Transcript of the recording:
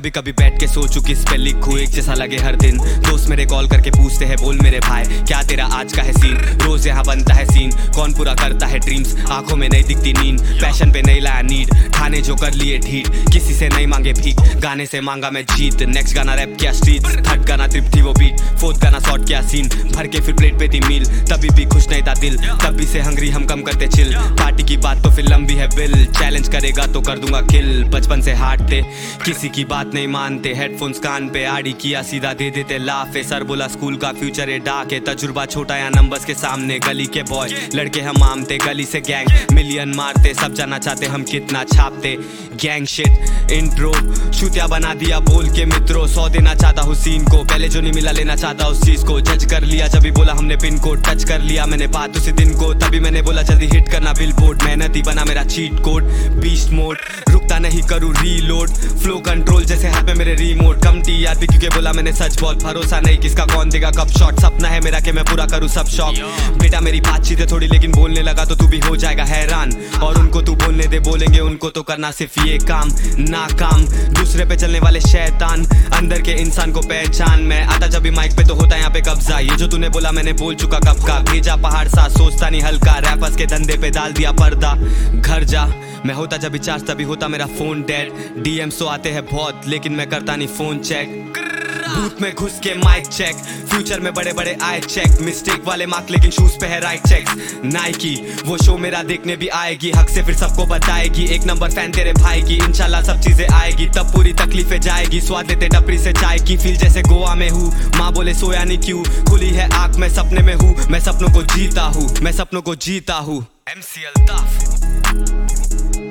कभी कभी बैठ के सोचूं किस पे लिखूं, एक जैसा लगे हर दिन। दोस्त मेरे कॉल करके पूछते हैं, बोल मेरे भाई क्या तेरा आज का है सीन। रोज यहाँ बनता है सीन, कौन पूरा करता है ड्रीम्स। आंखों में नहीं दिखती नींद, पैशन पे नहीं लाया नीड। खाने जो कर लिए ठीक, किसी से नहीं मांगे भीख। गाने से मांगा मैं जीत, नेक्स्ट गाना रैप किया स्ट्रीट। थर्ड गाना तृप्ति वो बीट, फोर्थ गाना शॉर्ट किया सीन। भर के फिर प्लेट पे थी मील, तभी भी खुश नहीं था दिल। तभी से हंगरी हम कम करते चिल। पार्टी की बात तो फिर लंबी है बिल, चैलेंज करेगा तो कर दूंगा किल। बचपन से हारते, किसी की बात नहीं मानते। हेडफोन्स कान पे आड़ी किया, सीधा दे देते लाफे। सर बोला स्कूल का फ्यूचर है डार्क है। तजुर्बा छोटा या नंबर्स के सामने। गली के बॉय लड़के हम आमते, गली से गैंग मिलियन मारते। सब जाना चाहते हम कितना छापते। गैंग शिट इंट्रो शूतिया बना दिया बोल के मित्रों। 100 देना चाहता हुसैन को, पहले जो नहीं मिला लेना चाहता उस चीज को। जज कर लिया जब भी बोला हमने पिन कोड, टच कर लिया मैंने बात उसी दिन को। तभी मैंने बोला जल्दी हिट करना बिलबोर्ड। मेहनती बना मेरा चीट कोड, बीस्ट मोड रुकता नहीं करूँ रीलोड। फ्लो कंट्रोल जैसे हाथ में मेरे रिमोट। कम टीआरपी क्योंकि बोला मैंने सच बहुत। भरोसा नहीं किसका कौन देगा कब शॉट। सपना है मेरा कि मैं पूरा करूँ सब शौक। बेटा मेरी बातचीत है थोड़ी लेकिन बोलने लगा तो तू भी हो जाएगा हैरान। और उनको तू बोलने दे, बोलेंगे उनको तो करना सिर्फ ये काम। नाकाम दूसरे पे चलने वाले शैतान, अंदर के इंसान को पहचान। मैं आता जब भी माइक पे तो होता यहाँ पे कब्जा। ये जो तूने बोला मैंने बोल चुका कब का। भेजा पहाड़ सा सोचता नहीं हल्का। रैपर्स के धंधे पे डाल दिया पर्दा। घर जा मैं होता जब भी चार्ज तभी होता मेरा फोन डेड। डीएम्स तो आते हैं बहुत लेकिन मैं करता नहीं फोन चेक। बूथ में घुस के माइक चेक, फ्यूचर में बड़े बड़े आई चेक। मिस्टेक वाले मार्क लेकिन शूज पे है राइट चेक। नाइकी वो शो मेरा देखने भी आएगी, हक से फिर सबको बताएगी। एक नंबर फैन तेरे भाई की, इंशाल्लाह सब चीजें आएगी। तब पूरी तकलीफें जाएगी, स्वाद देते टपरी से चाय की। फील जैसे गोवा में हूँ, माँ बोले सोया नहीं क्यों। खुली है आंख मैं सपने में हूँ, मैं सपनों को जीता हूँ। मैं सपनों को जीता हूँ। MC अल्ताफ।